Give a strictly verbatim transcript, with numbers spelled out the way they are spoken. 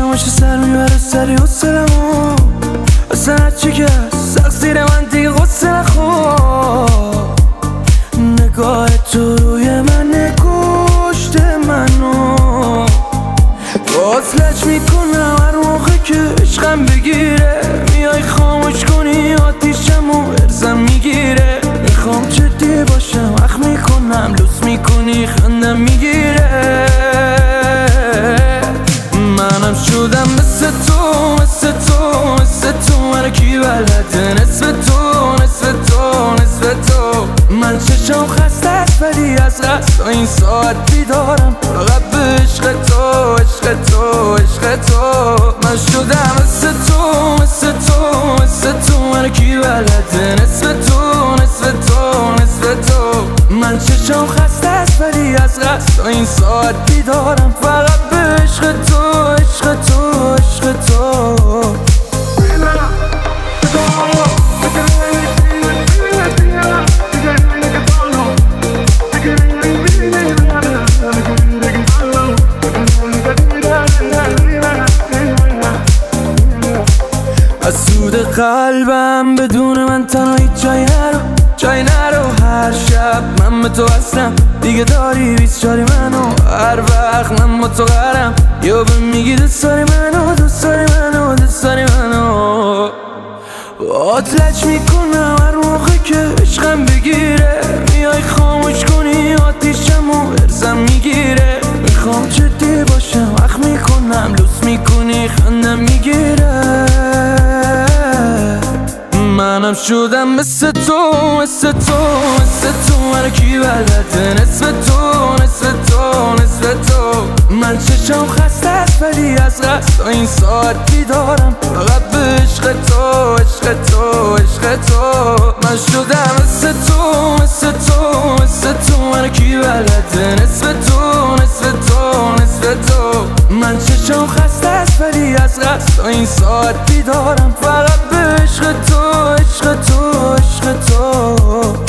چشماش سر میبره سری حسلمو اصلا هرچی که سخت زیر من دیگه غصه نخور. نگاه تو روی من کشت منو وصلش میکنم هر موقع که عشقم بگیره. میای خاموش کنی آتیشمو ارزم میگیره. میخوام جدی باشم اخ میکنم لوس میکنی خندم میگیره. منم شدم مثل تو مثل تو مثل تو من کی بلده نصف تو نصف تو نصف تو. من چشم خسته است ولی از قصد این ساعت بیدارم فقط به عشق تو عشق تو عشق تو. من شدم مثل تو مثل تو مثل تو من کی بلده نصف تو نصف تو نصف تو. من چشم خسته است ولی از قصد این ساعت بیدارم فقط به عشق تو عشق تو عشق تو. از سود قلبم بدون من تنهایی جای نرو جای نرو. هر شب من به تو هستم دیگه داری بیست چاری منو. هر وقت من با تو قرم یا به میگی دوست داری منو دوست داری منو دوست داری منو. آتلج میکنم هر موقع که عشقم بگیره. میای خاموش کنی آتیشمو ارزم میگیره. میخوام جدی باشم اخ میکنم لوس میکنی خندم میگیره. منم شدم مثل تو مثل تو مثل تو من کی بلده نصف تو نصف تو نصف تو. من چشم خسته است ولی از قصد این ساعت بیدارم فقط به عشق تو عشق تو عشق تو. من شدم مثل تو مثل تو مثل تو من کی بلده نصف تو نصف تو نصف تو. من چشم خسته است ولی از قصد این ساعت بیدارم فقط به عشق تو عشق تو عشق تو.